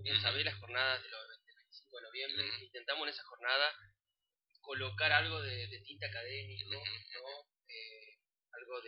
bien sabés, las jornadas de los 25 de noviembre, intentamos en esa jornada colocar algo de tinte académico, ¿no? Algo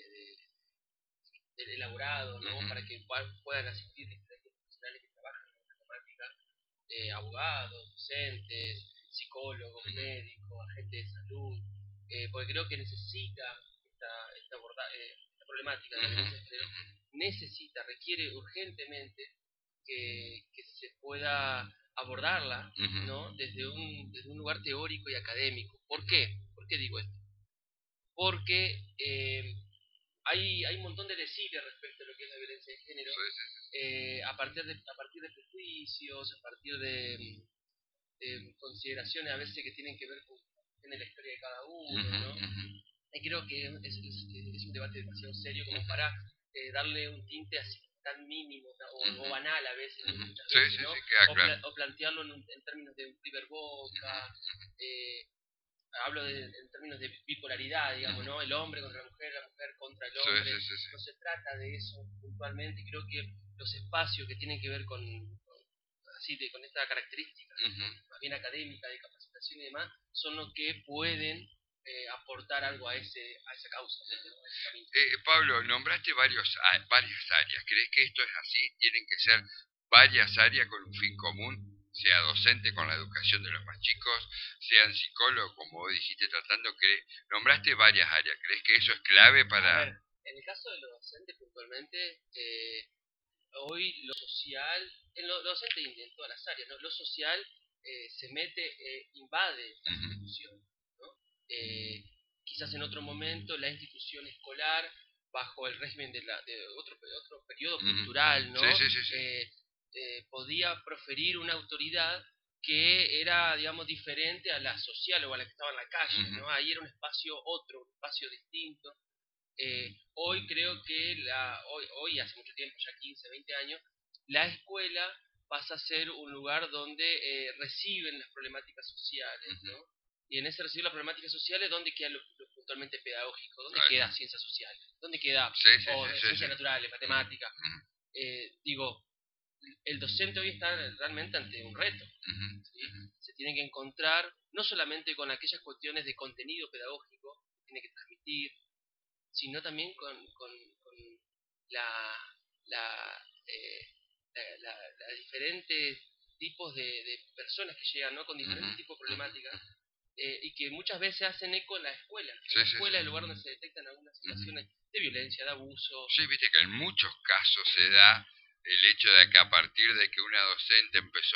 de elaborado, ¿no? Para que puedan asistir diferentes profesionales que trabajan en la temática, abogados, docentes, psicólogos, médicos, agentes de salud, porque creo que necesita esta problemática de la violencia de género, requiere urgentemente que se pueda abordarla, ¿no? Desde un lugar teórico y académico. ¿Por qué? ¿Por qué digo esto? Porque hay un montón de deciles respecto a lo que es la violencia de género, a partir de prejuicios, a partir de consideraciones a veces que tienen que ver con la historia de cada uno, ¿no? Y creo que es un debate demasiado serio como para darle un tinte así tan mínimo o banal a veces, muchas veces, ¿no? O plantearlo en términos de un River Boca, hablo en términos de bipolaridad, digamos, ¿no? El hombre contra la mujer contra el hombre. No se trata de eso puntualmente. Creo que los espacios que tienen que ver con esta característica, más bien académica, de capacitación y demás, son los que pueden aportar algo a esa causa. Pablo, nombraste varias áreas. ¿Crees que esto es así? ¿Tienen que ser varias áreas con un fin común? Sea docente con la educación de los más chicos, sean psicólogos, como vos dijiste, tratando que nombraste varias áreas. ¿Crees que eso es clave para...? A ver, en el caso de los docentes puntualmente, hoy lo social, en lo docente y en todas las áreas, ¿no? Lo social se mete, invade la institución, ¿no? Quizás en otro momento la institución escolar, bajo el régimen de otro periodo cultural, ¿no? Podía proferir una autoridad que era, digamos, diferente a la social o a la que estaba en la calle, ¿no? Ahí era un espacio distinto. Hoy creo que hoy hace mucho tiempo, ya 15, 20 años, la escuela pasa a ser un lugar donde reciben las problemáticas sociales, ¿no? Y en ese recibir las problemáticas sociales, ¿dónde queda lo puntualmente pedagógico? ¿Dónde queda ciencias sociales? ¿Dónde queda ciencias naturales, matemáticas? Digo, el docente hoy está realmente ante un reto, ¿sí? Se tiene que encontrar no solamente con aquellas cuestiones de contenido pedagógico que tiene que transmitir, sino también con las diferentes tipos de personas que llegan, ¿no? Con diferentes tipos de problemáticas, y que muchas veces hacen eco en la escuela. En la escuela es el lugar donde se detectan algunas situaciones de violencia, de abuso. Sí, viste que en muchos casos se da el hecho de que a partir de que una docente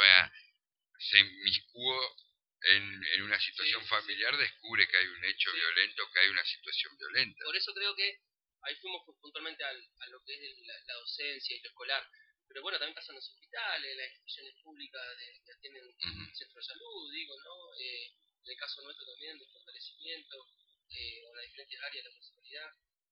se inmiscuó en una situación familiar, descubre que hay un hecho violento, que hay una situación violenta. Por eso creo que ahí fuimos puntualmente a lo que es la docencia y lo escolar. Pero bueno, también pasan los hospitales, las instituciones públicas que tienen centros de salud, digo, ¿no? En el caso nuestro también, de fortalecimiento, o en las diferentes áreas de la municipalidad.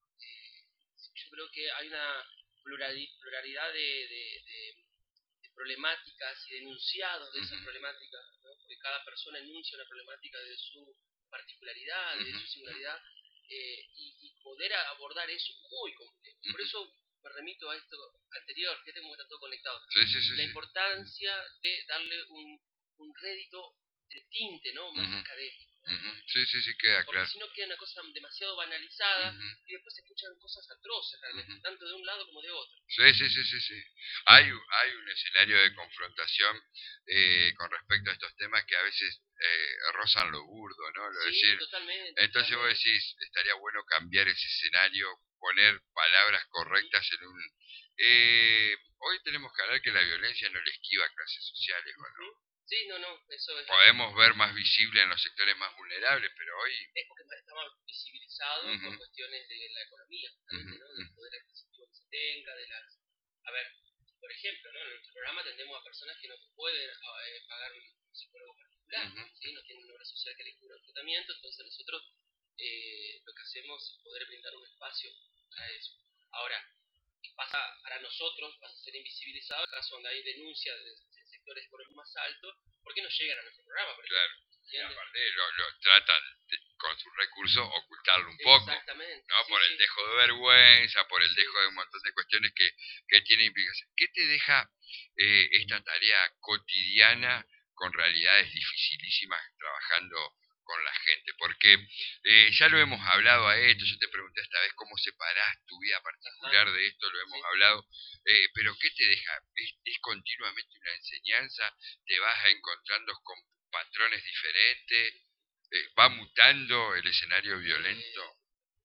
Yo creo que hay una pluralidad de problemáticas y de enunciados de esas problemáticas, ¿no? Porque cada persona enuncia una problemática de su particularidad, de su singularidad, y poder abordar eso es muy complejo. Por eso me remito a esto anterior, que tengo que estar todo conectado. La importancia de darle un rédito de tinte, ¿no? Más académico. Queda porque claro. si no queda una cosa demasiado banalizada y después se escuchan cosas atroces realmente, tanto de un lado como de otro. Sí. Hay un escenario de confrontación con respecto a estos temas que a veces rozan lo burdo, ¿no? Totalmente. Entonces vos decís, estaría bueno cambiar ese escenario, poner palabras correctas en un... hoy tenemos que hablar que la violencia no le esquiva a clases sociales, ¿o no? Sí, eso es... Podemos ver más visible en los sectores más vulnerables, pero hoy... Es porque está más visibilizado por cuestiones de la economía, ¿no? Del poder adquisitivo que se tenga, A ver, por ejemplo, ¿no? En nuestro programa atendemos a personas que no pueden pagar un psicólogo particular, ¿sí? No tienen una obra social que les cubra el tratamiento, entonces nosotros lo que hacemos es poder brindar un espacio para eso. Ahora, para nosotros pasa a ser invisibilizado en caso donde hay denuncias de sectores económicos más altos, porque no llegan a nuestro programa, por ejemplo. Claro. Y aparte lo tratan con sus recursos, ocultarlo un poco, Exactamente. ¿no? Sí, Por el sí. dejo de vergüenza, por el Sí, dejo de un montón de cuestiones que tiene implicación. ¿Qué te deja esta tarea cotidiana con realidades dificilísimas trabajando con la gente? Porque ya lo hemos hablado a esto, yo te pregunté esta vez cómo separás tu vida particular de esto, lo hemos sí. hablado, pero ¿qué te deja? ¿Es continuamente una enseñanza? ¿Te vas encontrando con patrones diferentes? ¿Va mutando el escenario violento?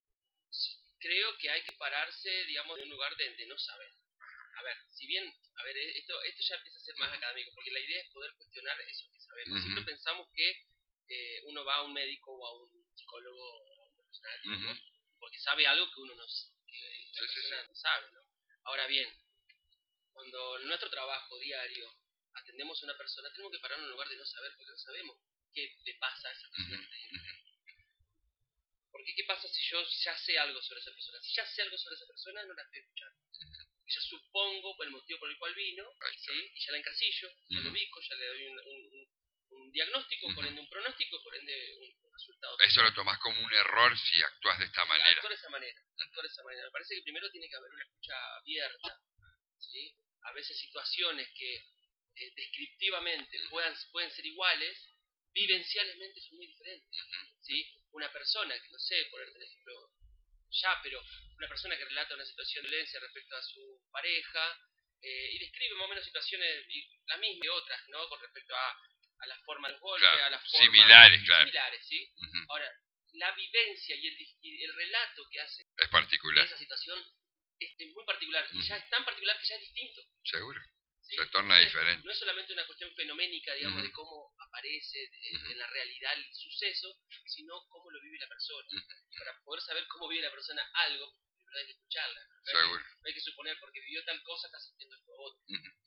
Creo que hay que pararse, digamos, de un lugar de no saber. A ver, si bien, a ver, esto ya empieza a ser más académico, porque la idea es poder cuestionar eso que sabemos. Siempre pensamos que uno va a un médico o a un psicólogo o a un profesional, digamos, porque sabe algo que uno no, que la persona no sabe, ¿no? Ahora bien, cuando en nuestro trabajo diario atendemos a una persona, tenemos que pararnos en un lugar de no saber, porque no sabemos qué le pasa a esa persona que está ahí. Porque ¿qué pasa si yo ya sé algo sobre esa persona? Si ya sé algo sobre esa persona, no la estoy escuchando. Ya supongo el motivo por el cual vino, ¿sí? Y ya la encasillo, ya lo ubico, ya le doy un diagnóstico, por ende un pronóstico, por ende un resultado. Eso lo tomás como un error si actúas de esta manera. Actuar de esa manera, actuar de esa manera. Me parece que primero tiene que haber una escucha abierta, ¿sí? A veces situaciones que descriptivamente pueden ser iguales, vivencialmente son muy diferentes, ¿sí? Una persona que, no sé, por ejemplo, pero una persona que relata una situación de violencia respecto a su pareja y describe más o menos situaciones, la misma y otras, ¿no? Con respecto a la forma del golpe, claro, a la forma... Similares, claro. Similares, ¿sí? Ahora, la vivencia y el relato que hace es particular. de esa situación es muy particular, y ya es tan particular que ya es distinto. Seguro. ¿Sí? Se torna diferente. No es solamente una cuestión fenoménica, digamos, de cómo aparece en la realidad el suceso, sino cómo lo vive la persona. Y para poder saber cómo vive la persona algo, primero hay que escucharla. Seguro. No hay que suponer, porque vivió tal cosa, está sintiendo esto otro.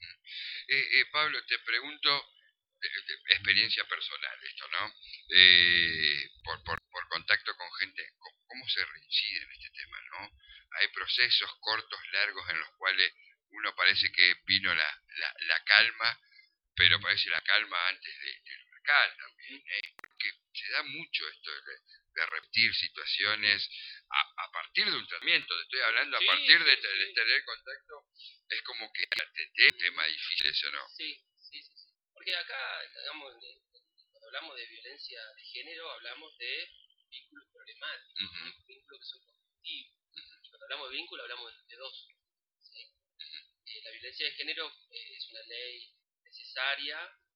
Pablo, te pregunto, de experiencia personal esto, ¿no? Por contacto con gente, ¿cómo se reincide en este tema, no? Hay procesos cortos, largos, en los cuales uno parece que vino la calma, pero parece la calma antes del huracán también, porque se da mucho esto de repetir situaciones a partir de un tratamiento, te estoy hablando a partir de tener contacto, es como que atender un tema difícil, eso no. Sí. Porque acá, digamos, cuando hablamos de violencia de género, hablamos de vínculos problemáticos, vínculos que son conflictivos. Y cuando hablamos de vínculo, hablamos de dos. ¿Sí? La violencia de género es una ley necesaria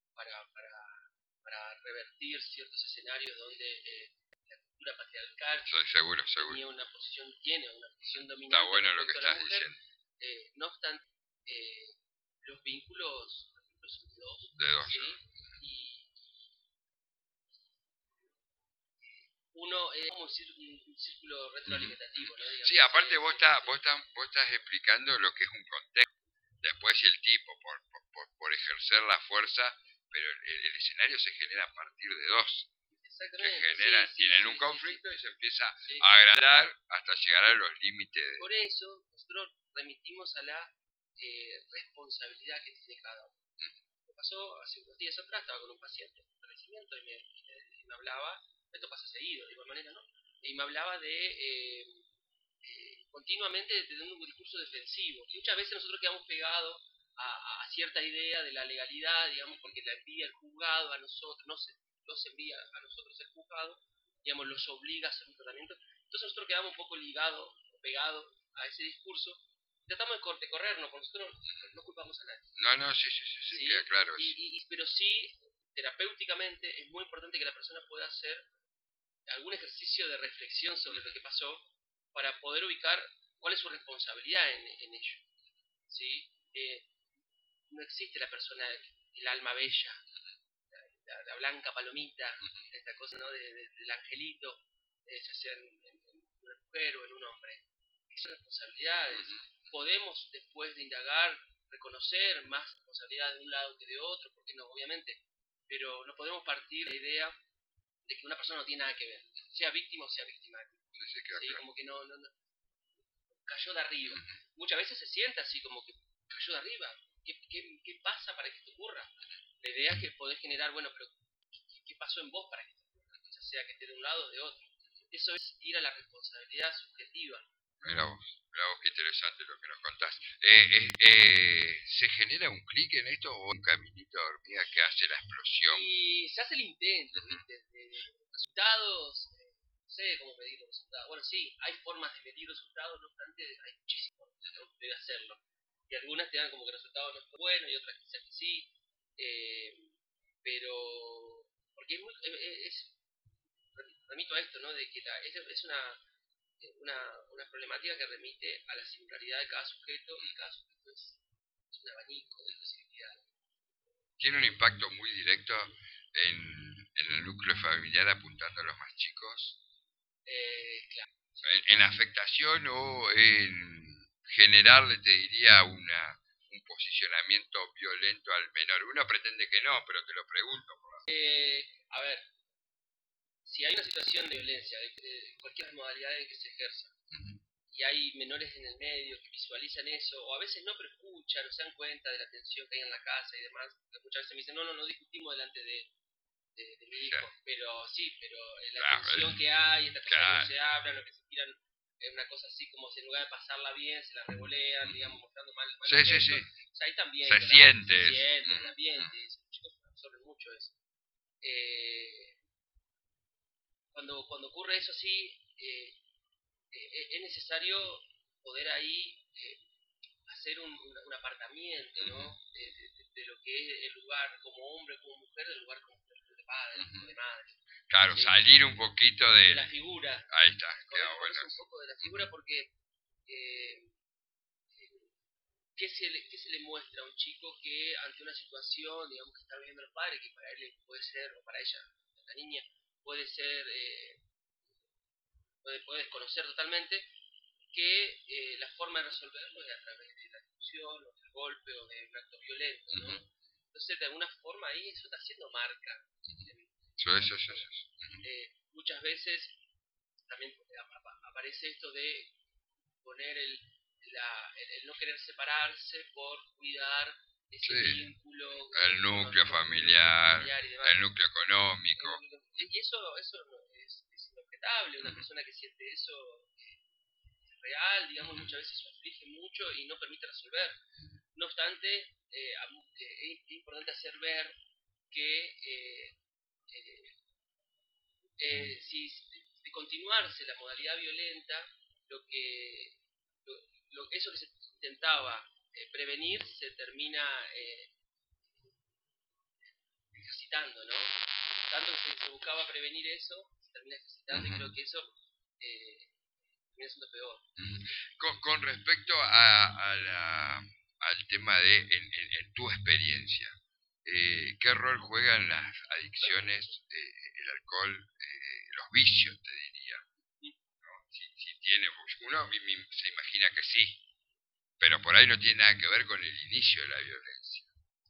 para revertir ciertos escenarios donde la cultura patriarcal tiene una posición dominante. Está bueno lo que estás diciendo. No obstante, los vínculos son de dos. ¿sí? Y uno es como un círculo retroalimentativo, ¿no? Digamos, sí, aparte vos estás explicando lo que es un contexto. Después si el tipo, por ejercer la fuerza, pero el escenario se genera a partir de dos. Que tienen un conflicto y se empieza a agrandar hasta llegar a los límites. Por eso nosotros remitimos a la responsabilidad que tiene cada uno. Me pasó hace unos días atrás, estaba con un paciente en establecimiento y me hablaba, esto pasa seguido de igual manera, ¿no? Y me hablaba de continuamente de tener un discurso defensivo. Muchas veces nosotros quedamos pegados a cierta idea de la legalidad, digamos, porque la envía el juzgado a nosotros, nos envía a nosotros el juzgado, digamos, los obliga a hacer un tratamiento. Entonces nosotros quedamos un poco ligados, pegados a ese discurso. Tratamos de corrernos, porque nosotros no culpamos a nadie. No, sí, queda claro. Pero sí, terapéuticamente, es muy importante que la persona pueda hacer algún ejercicio de reflexión sobre lo que pasó para poder ubicar cuál es su responsabilidad en ello. ¿Sí? No existe la persona, el alma bella, la blanca palomita, esta cosa, ¿no? del angelito, ya sea en una mujer o en un hombre. Son responsabilidades. Podemos, después de indagar, reconocer más responsabilidad de un lado que de otro, porque no, obviamente, pero no podemos partir de la idea de que una persona no tiene nada que ver, sea víctima o sea victimario. Sí, claro. Como que no cayó de arriba. Muchas veces se siente así, como que cayó de arriba. ¿Qué pasa para que esto ocurra? La idea es que podés generar, bueno, pero ¿qué pasó en vos para que esto ocurra? Ya sea que esté de un lado o de otro. eso es ir a la responsabilidad subjetiva. Mira vos, qué interesante lo que nos contás. ¿Se genera un clic en esto o un caminito de hormiga que hace la explosión? Y se hace el intento, ¿viste? Resultados, no sé cómo medir los resultados. Bueno, sí, hay formas de medir resultados, no obstante, hay muchísimas formas de hacerlo. Y algunas te dan como que el resultado no fue bueno y otras quizás que sí. Pero, porque remito a esto, ¿no? De que es una problemática que remite a la singularidad de cada sujeto y cada sujeto es un abanico de posibilidades. ¿Tiene un impacto muy directo en el núcleo familiar apuntando a los más chicos? Claro. ¿En afectación o en generarle, te diría, un posicionamiento violento al menor? Uno pretende que no, pero te lo pregunto. A ver, si hay una situación de violencia, de cualquier modalidad en que se ejerza, y hay menores en el medio que visualizan eso, o a veces no, pero escuchan, o se dan cuenta de la tensión que hay en la casa y demás, porque muchas veces me dicen, no discutimos delante de mi hijo, pero sí, pero la tensión que hay, estas cosas que no se hablan, lo que se tiran, es una cosa así como si en lugar de pasarla bien, se la revolean, digamos, mostrando mal sí. O sea, ahí también se siente el ambiente, los chicos absorben mucho eso. Cuando ocurre eso así, es necesario poder ahí hacer un apartamiento, ¿no? De lo que es el lugar como hombre, como mujer, del lugar como de padre, como de madre. Claro, salir un poquito de la figura. Ahí está, queda bueno. Un poco de la figura porque ¿qué se le muestra a un chico que ante una situación, digamos, que está viviendo el padre, que para él puede ser, o para ella, la niña, puede ser, puede desconocer totalmente, que la forma de resolverlo es a través de la discusión, o del golpe, o de un acto violento, ¿no? Entonces, de alguna forma ahí eso está haciendo marca. Muchas veces también aparece esto de poner el no querer separarse por cuidar ese vínculo, el núcleo familiar, el núcleo económico. Y eso es inobjetable. Una persona que siente eso es real, digamos, muchas veces aflige mucho y no permite resolver. No obstante, es importante hacer ver que si de continuarse la modalidad violenta, eso que se intentaba prevenir se termina ejercitando, ¿no? Tanto que se buscaba prevenir eso, se termina ejercitando, y creo que eso termina siendo peor. Con respecto al tema de, en tu experiencia, ¿qué rol juegan las adicciones, el alcohol, los vicios, te diría? ¿No? Si tiene, uno se imagina que sí, pero por ahí no tiene nada que ver con el inicio de la violencia.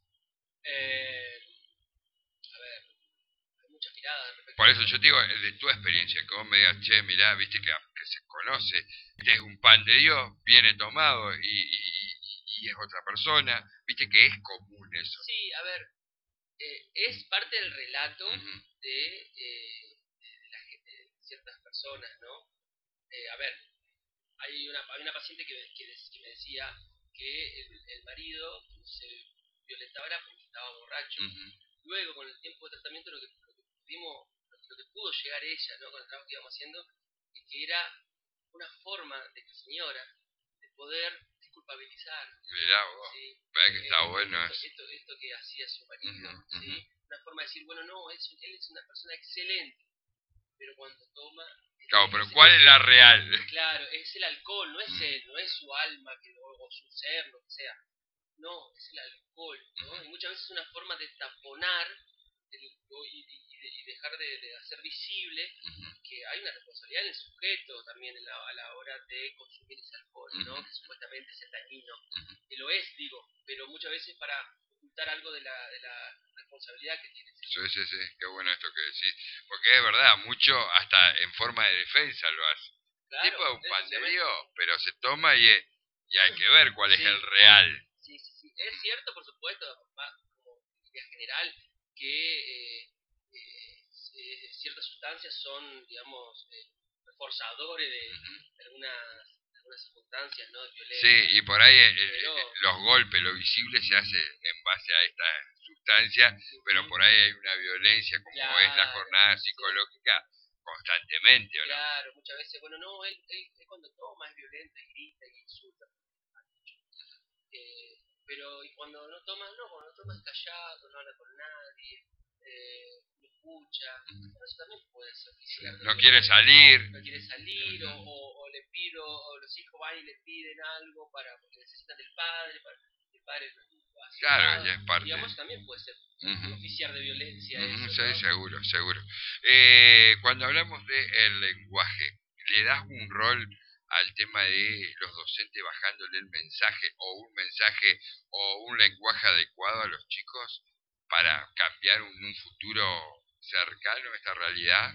A ver, hay muchas miradas. Por eso yo te digo, de tu experiencia, que vos me digas, che, mirá, viste que se conoce, este es un pan de Dios, viene tomado y es otra persona, viste que es común eso. Sí, a ver, es parte del relato de la gente, de ciertas personas, ¿no? A ver, hay una paciente que me decía que el marido se violentaba era porque estaba borracho. Luego, con el tiempo de tratamiento, lo que pudo llegar ella, ¿no? Con el trabajo que íbamos haciendo, es que era una forma de esta señora de poder desculpabilizar. Mirá vos, ¿sí? que está bueno esto que hacía su marido, ¿sí? Una forma de decir, bueno, no, él es una persona excelente, pero cuando toma... Claro, pero ¿cuál es la real? Claro, es el alcohol, no es él, no es su alma o su ser, lo que sea. No, es el alcohol, ¿no? Y muchas veces es una forma de taponar y dejar de hacer visible que hay una responsabilidad en el sujeto también a la hora de consumir ese alcohol, ¿no? Que supuestamente es dañino. Y lo es, digo, pero muchas veces para ocultar algo de la responsabilidad que tiene. Sí, qué bueno esto que decís. Porque es verdad, mucho hasta en forma de defensa lo hace. Claro, tipo de un pan de Dios, pero se toma y hay que ver cuál es el real. Sí. Es cierto, por supuesto, como idea general, que ciertas sustancias son, digamos, forzadores de Ujú. algunas circunstancias, ¿no? De violencia. Sí, y por ahí Pero, los golpes, lo visible se hace en base a esta sustancia, pero por ahí hay una violencia como es la claro, jornada sí, psicológica constantemente, ¿o no? claro, muchas veces, bueno, no, él cuando toma es violento y grita y insulta. Pero y cuando no toma, no, cuando no toma es callado, no habla con nadie, no escucha. Bueno, eso también puede ser Sí. tildar de No quiere violencia. salir. No quiere salir, o le pido, o los hijos van y le piden algo porque necesitan del padre, para el padre lo hace un Claro, lado. ya es parte. Digamos, también puede ser Ujú. oficiar de violencia Ujú, eso, sí, ¿no? seguro, seguro. Cuando hablamos del lenguaje, ¿le das un rol al tema de los docentes bajándole el mensaje o un lenguaje adecuado a los chicos para cambiar un futuro cercano a esta realidad?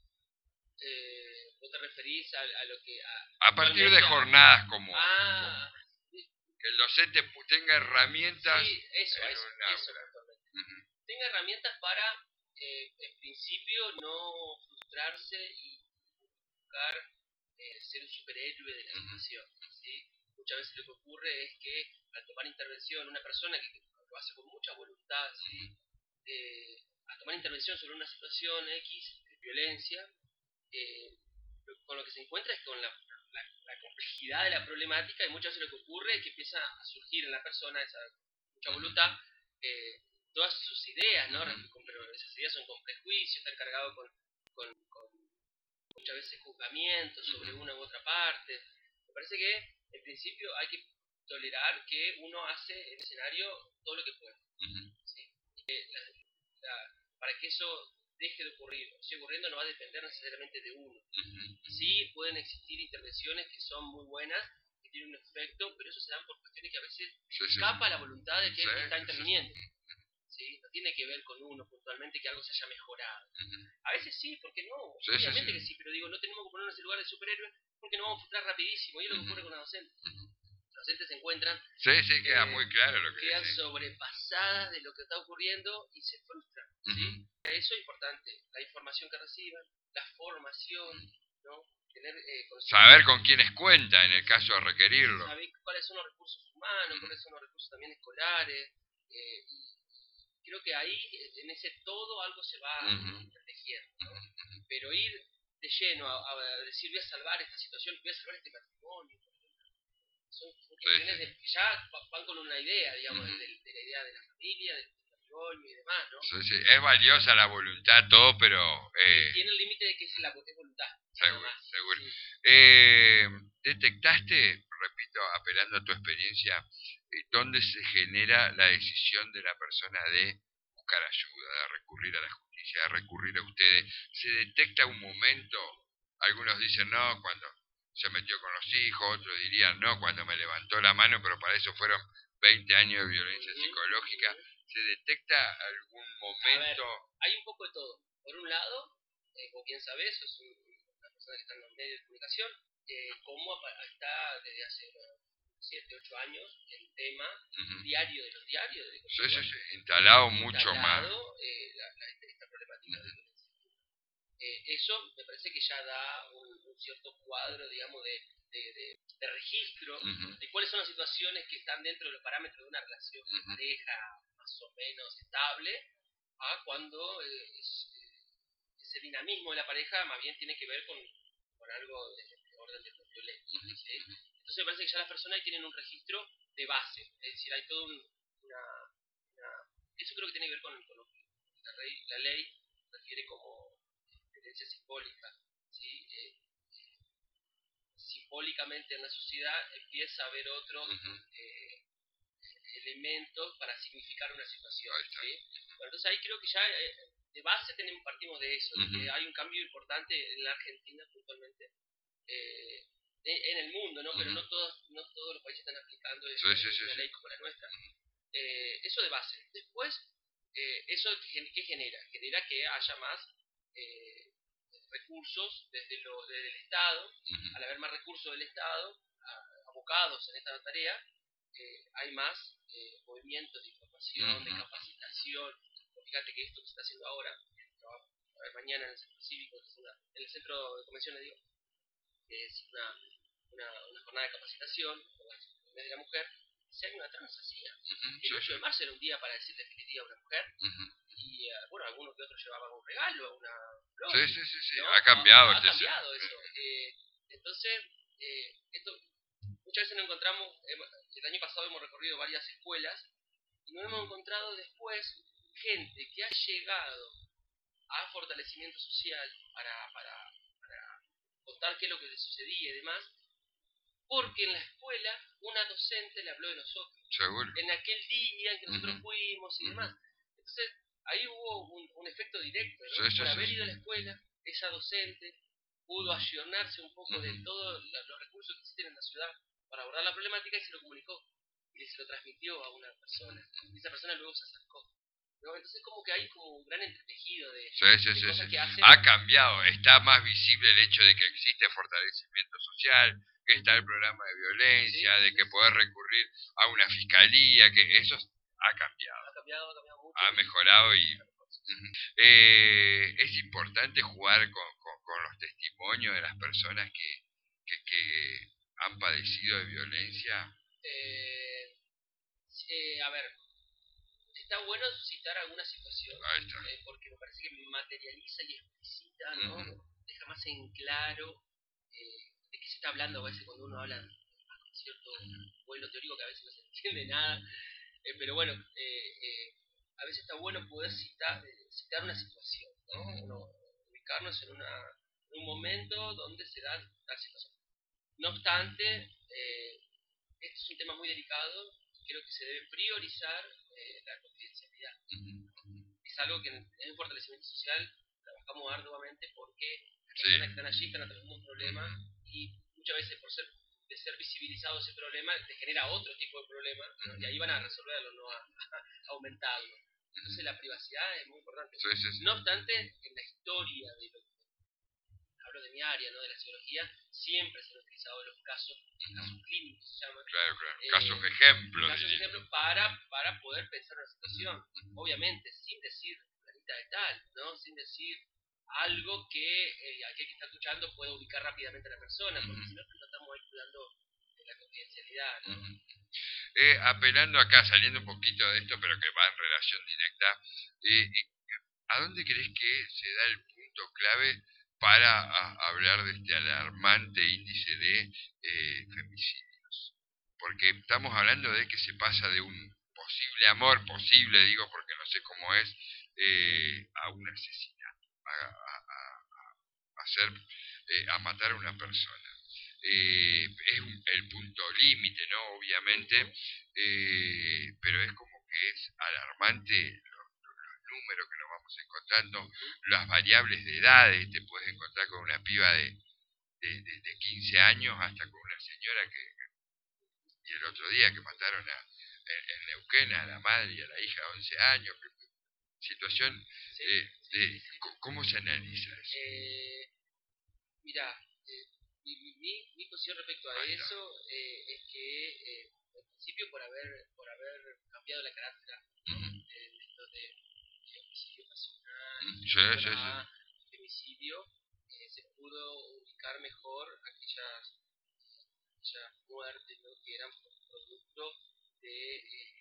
¿Vos te referís a lo que A partir de actualmente jornadas como Ah, que el docente tenga herramientas sí, eso, en eso, un eso aula. puntualmente. Ujú, Tenga herramientas para, en principio, no frustrarse y buscar ser un superhéroe de la ujú, situación. ¿Sí? Muchas veces lo que ocurre es que al tomar intervención una persona que lo hace con mucha voluntad, ¿sí? Al tomar intervención sobre una situación X de violencia, eh, con lo que se encuentra es con la complejidad de la problemática y muchas veces lo que ocurre es que empieza a surgir en la persona esa mucha voluntad, todas sus ideas, ¿no? Pero esas ideas son con prejuicios, están cargados con muchas veces juzgamientos sobre una u otra parte. Me parece que en principio hay que tolerar que uno hace en el escenario todo lo que puede. ujú, ¿Sí? Para que eso deje de ocurrir o siga ocurriendo no va a depender necesariamente de uno. ujú. Sí pueden existir intervenciones que son muy buenas, que tienen un efecto, pero eso se dan por cuestiones que a veces Sí, sí, escapa a la voluntad de sí, aquel que está sí, sí, interviniendo. ¿Sí? No tiene que ver con uno puntualmente que algo se haya mejorado. ujú. A veces sí, ¿por qué no? Sí, sí, Obviamente que sí. sí, pero digo, no tenemos que ponernos en ese lugar de superhéroe porque nos vamos a frustrar rapidísimo. Y es lo que Ujú, ocurre con los docentes. ujú. Los docentes se encuentran, Sí, sí, queda muy claro lo que quedan decís. sobrepasadas de lo que está ocurriendo y se frustran. ¿Sí? Ujú. Eso es importante, la información que reciban, la formación, ¿no? Tener Saber con quiénes cuenta en el caso de requerirlo. saber cuáles son los recursos humanos, cuáles son los recursos también escolares. Y creo que ahí, en ese todo, algo se va Ujú, tejiendo, ¿no? ujú. Pero ir de lleno a decir voy a salvar esta situación, voy a salvar este matrimonio, son cuestiones Sí, que ya van con una idea, digamos, Ujú. de la idea de la familia, del matrimonio y demás, ¿no? Sí, sí. Es valiosa la voluntad, todo, pero Tiene el límite de que es la es voluntad, nada seguro, más. seguro. Sí. ¿Detectaste, repito, apelando a tu experiencia, dónde se genera la decisión de la persona de buscar ayuda, de recurrir a la justicia, de recurrir a ustedes? ¿Se detecta un momento? Algunos dicen no, cuando se metió con los hijos, otros dirían no, cuando me levantó la mano, pero para eso fueron 20 años de violencia psicológica. ¿Se detecta algún A ver, momento? hay un poco de todo. Por un lado, como bien sabes, sos una persona que está en los medios de comunicación, como está desde hace 7, 8 años el tema Ujú. diario de los diarios de Sí, sí, Córdoba, sí, instalado mucho más. instalado esta problemática de violencia. Eso me parece que ya da un cierto cuadro, digamos, de registro Ujú, de cuáles son las situaciones que están dentro de los parámetros de una relación de ujú. pareja más o menos estable, a cuando ese dinamismo de la pareja más bien tiene que ver con algo de orden de violencia. ¿Sí? Entonces me parece que ya las personas ahí tienen un registro de base, es decir, hay todo eso creo que tiene que ver con lo que la ley refiere como violencia simbólica. ¿Sí? Simbólicamente en la sociedad empieza a haber otros Ujú. elementos para significar una situación. Ahí está. ¿Sí? Bueno, entonces ahí creo que ya de base partimos de eso, de que Ujú, hay un cambio importante en la Argentina puntualmente, eh, en el mundo, ¿no? Pero ujú. no todos los países están aplicando Sí, sí, sí, una sí. ley como la nuestra. Eso de base. Después, ¿eso qué genera? Genera que haya más eh, recursos desde el Estado. Ujú, Al haber más recursos del Estado abocados en esta tarea, hay más movimientos de información, de ujú. capacitación. Fíjate que esto que se está haciendo ahora, a ver, mañana en el centro cívico, en el centro de convenciones, digo, que es una jornada de capacitación por el mes de la mujer. Ese año atrás no se hacía. El 8 de marzo era un día para decirle feliz día a una mujer. Y bueno, algunos que otros llevaban un regalo, una flor. Sí. ¿no? Ha cambiado. Ha cambiado eso. Entonces, esto muchas veces nos encontramos, el año pasado hemos recorrido varias escuelas y nos hemos encontrado después gente que ha llegado a fortalecimiento social para contar qué es lo que le sucedía y demás, porque en la escuela una docente le habló de nosotros. Seguro. En aquel día en que nosotros fuimos y demás. Entonces, ahí hubo un efecto directo, ¿no? Por haber ido a la escuela, esa docente pudo ayornarse un poco de todos los recursos que existen en la ciudad para abordar la problemática y se lo comunicó y se lo transmitió a una persona y esa persona luego se acercó, ¿no? Entonces como que hay como un gran entretejido de cosas que hacen. Ha cambiado, está más visible el hecho de que existe fortalecimiento social, que está el programa de violencia, de que poder recurrir a una fiscalía, que eso ha cambiado mucho, ha mejorado y es importante jugar con los testimonios de las personas que han padecido de violencia. A ver, está bueno citar alguna situación, porque me parece que materializa y explicita, ¿no? Deja más en claro de qué se está hablando a veces cuando uno habla con cierto vuelo teórico que a veces no se entiende nada, pero bueno, a veces está bueno poder citar una situación, ¿no? Ubicarnos en un momento donde se da tal situación. No obstante, este es un tema muy delicado y creo que se debe priorizar la confidencialidad. Es algo que en el fortalecimiento social trabajamos arduamente porque las personas que están allí están atravesando un problema y muchas veces por ser visibilizado ese problema te genera otro tipo de problema, ¿no? Y ahí van a resolverlo, no a aumentarlo. Entonces la privacidad es muy importante. No obstante, en la historia de lo que hablo de mi área, ¿no? De la psicología, siempre se han utilizado los casos clínicos, se llaman. Claro. Casos ejemplos. Casos ejemplos para poder pensar una situación. Obviamente, sin decir planita de tal, ¿no? Sin decir algo que aquel que está escuchando pueda ubicar rápidamente a la persona, porque si no, no estamos ahí cuidando la confidencialidad, ¿no? Apelando acá, saliendo un poquito de esto, pero que va en relación directa, ¿a dónde crees que se da el punto clave para hablar de este alarmante índice de femicidios? Porque estamos hablando de que se pasa de un posible amor, posible digo porque no sé cómo es, a un asesinato, a matar a una persona. Es el punto límite, ¿no? Obviamente, pero es como que es alarmante los números que nos vamos encontrando, las variables de edades. Te puedes encontrar con una piba de 15 años hasta con una señora y el otro día que mataron en Neuquén a la madre y a la hija de 11 años. Situación, ¿cómo se analiza eso? Mira, mi posición respecto a eso es que en principio por haber cambiado la carátula de esto de homicidio pasional a femicidio, se pudo ubicar mejor aquellas muertes, ¿no? Que eran producto de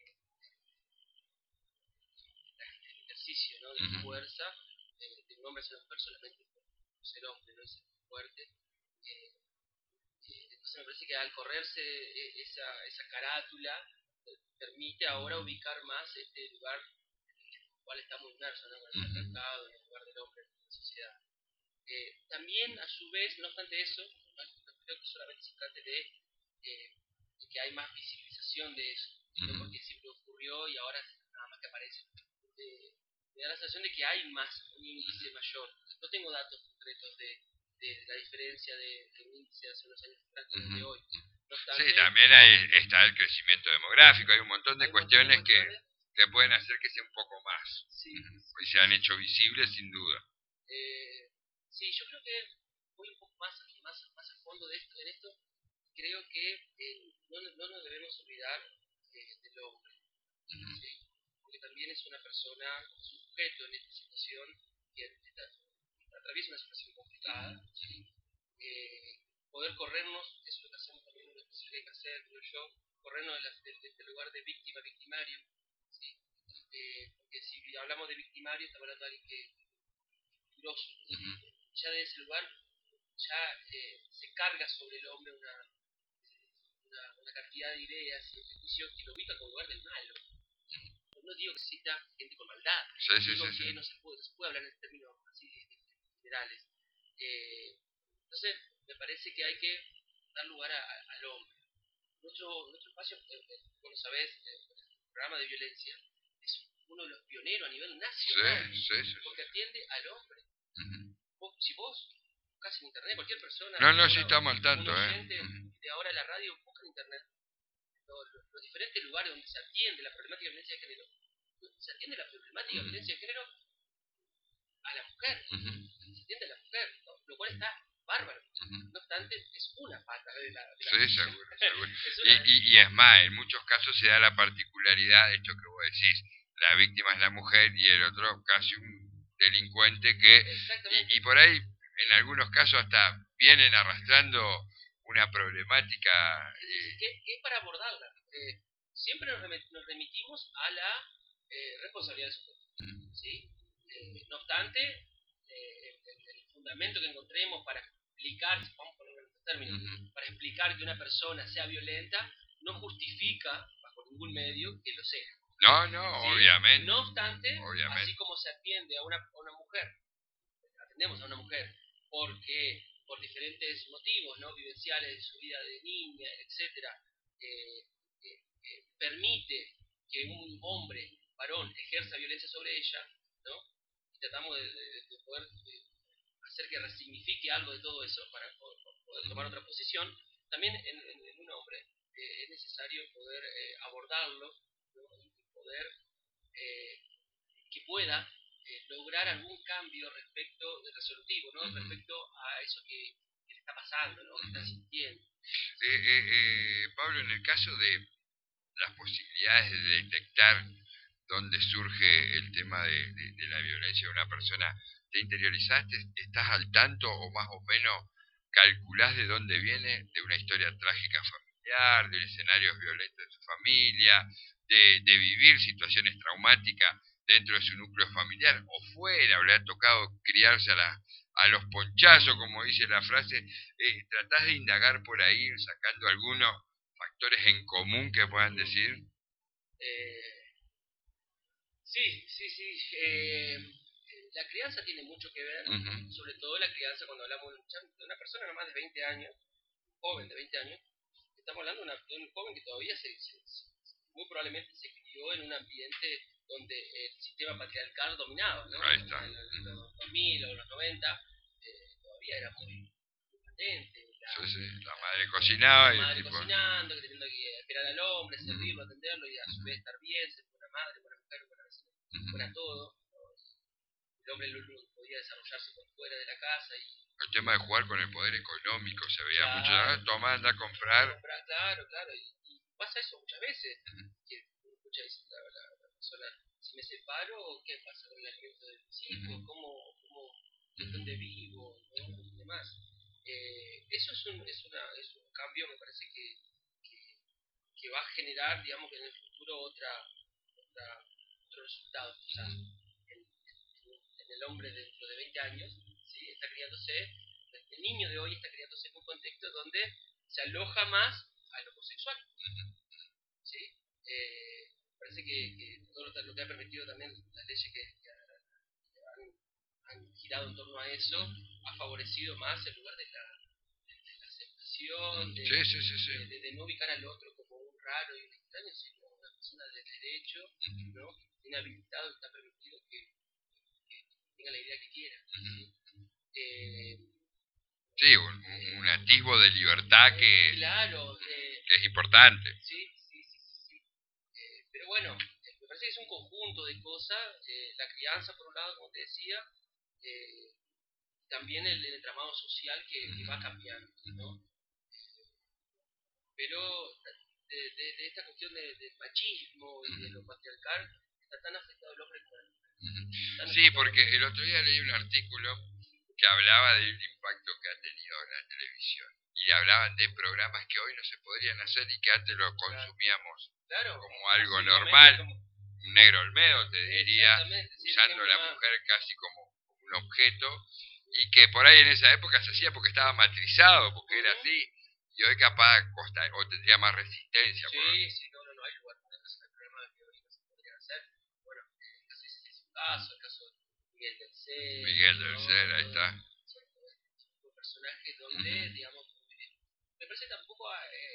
del ejercicio, ¿no? De fuerza de un hombre hacia una mujer solamente por ser hombre, ¿no? Y ser fuerte. Entonces me parece que al correrse esa carátula permite ahora ubicar más este lugar en el cual estamos inmersos, ¿no? En el mercado, en el lugar del hombre en la sociedad. También a su vez, no obstante eso, no creo que solamente se trate de que hay más visibilización de eso, sino porque siempre ocurrió y ahora nada más que aparece. Me da la sensación de que hay un índice mayor. No tengo datos concretos de la diferencia de un índice de hace unos años atrás con el de hoy. No obstante, también está el crecimiento demográfico, hay un montón de cuestiones que pueden hacer que sea un poco más. Y se han hecho visibles sin duda. Sí, yo creo que voy un poco más a fondo en esto. Creo que no nos debemos olvidar del hombre, ¿sí? Porque también es una persona, es un sujeto en esta situación que atraviesa una situación complicada, poder corrernos, eso es lo que hacemos también, una especie que hay que hacer, creo yo, corrernos de este lugar de víctima, victimario, ¿sí? Porque si hablamos de victimario, estamos hablando de alguien que es grosso, ¿sí? Ya de ese lugar, ya se carga sobre el hombre una cantidad de ideas y de juicios que lo ubica como lugar del malo. No digo que exista gente con maldad, digo que no se puede hablar en términos así generales. Entonces, me parece que hay que dar lugar al hombre. Nuestro espacio, como lo sabés, el programa de violencia, es uno de los pioneros a nivel nacional, porque atiende al hombre. Si vos buscas en internet, cualquier persona, sí estamos al tanto, de ahora la radio, busca en internet los diferentes lugares donde se atiende la problemática de violencia de género. Se atiende la problemática de violencia de género a la mujer, se atiende a la mujer, ¿no? Lo cual está bárbaro. No obstante, es una pata de la sí, seguro. Y es más, en muchos casos se da la particularidad de esto que vos decís, la víctima es la mujer y el otro casi un delincuente que, y por ahí en algunos casos hasta vienen arrastrando una problemática que es para abordarla. Siempre nos remitimos a la responsabilidad del sujeto, ¿sí? No obstante, el fundamento que encontremos para explicar, vamos a ponerlo en estos términos, para explicar que una persona sea violenta, no justifica bajo ningún medio que lo sea. No, ¿sí? obviamente. No obstante, así como se atiende a una mujer, atendemos a una mujer porque por diferentes motivos, ¿no? Vivenciales de su vida de niña, etcétera, permite que un hombre, varón, ejerza violencia sobre ella, ¿no? Y tratamos de poder hacer que resignifique algo de todo eso para poder tomar otra posición. También en un hombre es necesario poder abordarlo, ¿no? Y poder que pueda lograr algún cambio resolutivo, ¿no? Respecto a eso que le está pasando, ¿no? Que está sintiendo. Pablo, en el caso de las posibilidades de detectar dónde surge el tema de la violencia de una persona, ¿te interiorizaste? ¿Estás al tanto o más o menos calculás de dónde viene? ¿De una historia trágica familiar, de escenarios violentos de su familia, de vivir situaciones traumáticas dentro de su núcleo familiar o fuera, o le ha tocado criarse a los ponchazos, como dice la frase? ¿Tratás de indagar por ahí, sacando algunos factores en común que puedan decir? Sí. La crianza tiene mucho que ver, sobre todo la crianza cuando hablamos de una persona no más de 20 años, un joven de 20 años, estamos hablando de un joven que todavía muy probablemente se crió en un ambiente donde el sistema patriarcal dominaba, ¿no? Ahí está. En los 2000 o los 90 todavía era muy patente. La madre cocinaba y el tipo... cocinando, que teniendo que esperar al hombre, servirlo, atenderlo y a su vez estar bien, ser buena madre, buena mujer, buena vecina, buena todo. El hombre podía desarrollarse por fuera de la casa y el tema de jugar con el poder económico se veía mucho, toma, anda a comprar. Claro, y pasa eso muchas veces, que muchas veces la persona, si me separo, ¿qué pasa con el alimento de mis hijos? ¿Dónde vivo? ¿No? Y demás. Eso es un cambio, me parece que va a generar, digamos, que en el futuro otro resultado, quizás. En el hombre dentro de 20 años, ¿sí? Está criándose, el niño de hoy está criándose en un contexto donde se aloja más al homosexual, ¿sí? Parece que todo lo que ha permitido también las leyes que han girado en torno a eso ha favorecido más el lugar de la aceptación, de no ubicar al otro como un raro y un extraño, sino una persona de derecho, ¿no? Inhabilitado, está permitido que tenga la idea que quiera. Sí, un atisbo de libertad que es importante. Sí. Pero bueno, me parece que es un conjunto de cosas, la crianza por un lado, como te decía, también el entramado social que va cambiando, ¿no? Pero de esta cuestión del machismo y de lo patriarcal está tan afectado el hombre como la mujer. Sí, porque el otro día leí un artículo que hablaba del impacto que ha tenido la televisión. Y hablaban de programas que hoy no se podrían hacer y que antes los consumíamos como algo normal. Un Negro Olmedo, te diría, usando a la mujer casi como un objeto, y que por ahí en esa época se hacía porque estaba matrizado, porque era así, y hoy capaz o tendría más resistencia. Sí, no hay lugar para hacer programas que hoy no se podrían hacer. Bueno, ese es un caso, el caso de Miguel del Cel, ahí está. Son personajes donde, digamos, me parece tampoco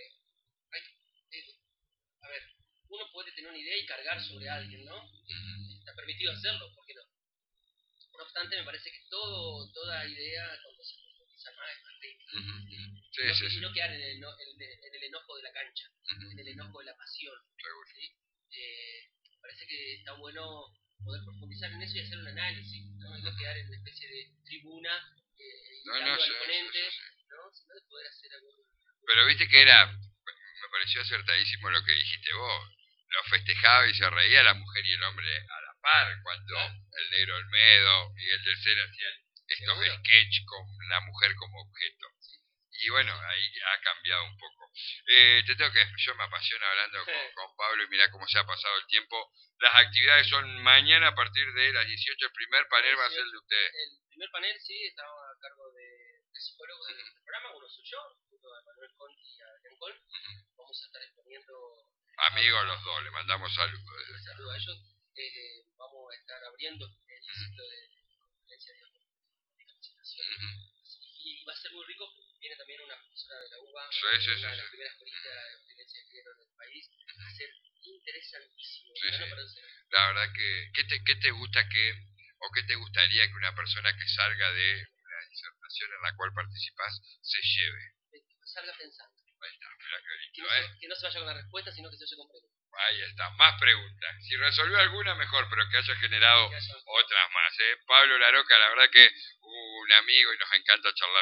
a ver, uno puede tener una idea y cargar sobre alguien, ¿no? Está permitido hacerlo, ¿por qué no? No obstante, me parece que toda idea, cuando se profundiza más, es más rica. Y no quedar en el enojo de la cancha, en el enojo de la pasión. ¿Sí? Me parece que está bueno poder profundizar en eso y hacer un análisis, ¿no? Y no quedar en una especie de tribuna invitando al oponente, ¿no? Sino de poder hacer algún... Pero viste que me pareció acertadísimo lo que dijiste vos. Lo festejaba y se reía la mujer y el hombre a la par, cuando el Negro Olmedo, Miguel del Cel hacían estos sketch con la mujer como objeto. Y bueno, ahí ha cambiado un poco. Yo me apasiono hablando con Pablo y mirá cómo se ha pasado el tiempo. Las actividades son mañana a partir de las 18. El primer panel va a ser de ustedes. El primer panel, sí, estaba a cargo de psicólogos del programa. Uno soy yo, junto a Manuel Conti y a Adrián Col. Vamos a estar exponiendo... Amigos los dos, le mandamos saludos. Saludos a ellos. Vamos a estar abriendo el ciclo de conferencias de capacitación. Y va a ser muy rico. Viene también una profesora de la UBA, una de las primeras escuelitas de violencia de género del país. Va a ser interesantísimo. La verdad que, ¿qué te gusta qué te gustaría que una persona que salga de una disertación en la cual participas se lleve? Que salga pensando. Ahí está, mirá qué lindo, que no se vaya con la respuesta, sino que se vaya con preguntas. Ahí está, más preguntas. Si resolvió alguna, mejor, pero que haya generado otras más. Pablo Laroca, la verdad que un amigo y nos encanta charlar.